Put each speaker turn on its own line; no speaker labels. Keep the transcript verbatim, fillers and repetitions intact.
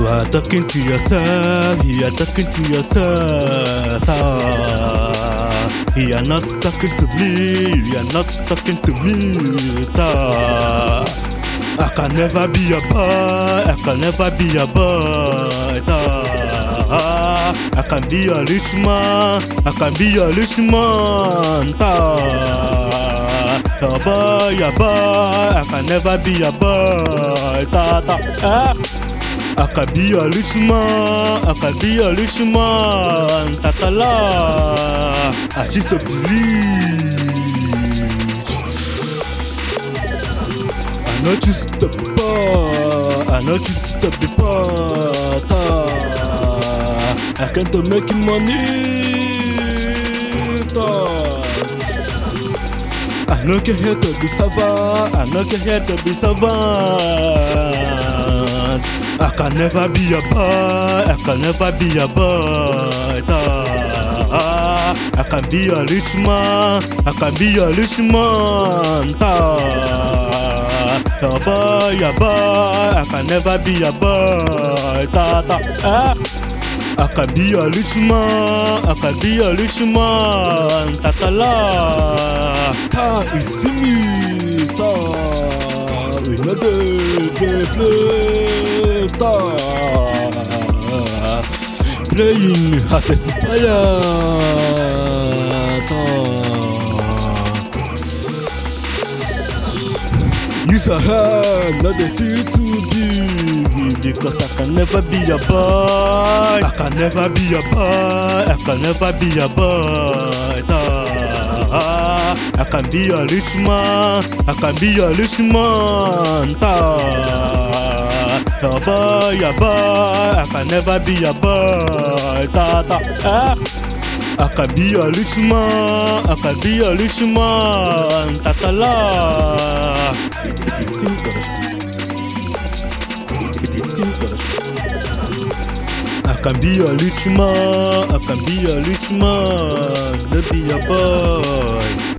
You are talking to yourself, you are talking to yourself. Ah, you are not talking to me, you are not talking to me. Ah, I can never be a boy, I can never be a boy. Ah, I can be a rich man, I can be a rich man. Ah, a boy, a boy, I can never be a boy. Ta ta. Ah. I can be a rich man, I can be a rich man. Tatala, I just to believe. I know just the bar, I know just the bar. I can't make money. I know get here to be savant, I know get here to be savant. I can never be a boy, I can never be a boy. Ah, I can be a rich man, I can be a rich man. Ah, a boy, a boy, I can never be a boy. Ta ta. Ah, I can be a rich man, I can be a rich man. Tatala, ta is fini. Ta, we know the play play. Playing as a supplier. Use a hand, not the feel too big. Because I can never be a boy, I can never be a boy, I can never be a boy. Ah, I can be a rich man, I can be a rich man. Ah, a boy, a boy, I can never be a boy. Ta ta. Ah, I can be a rich man, I can be a rich man. Tatala. I can be a rich man, I can be a rich man, not be a boy.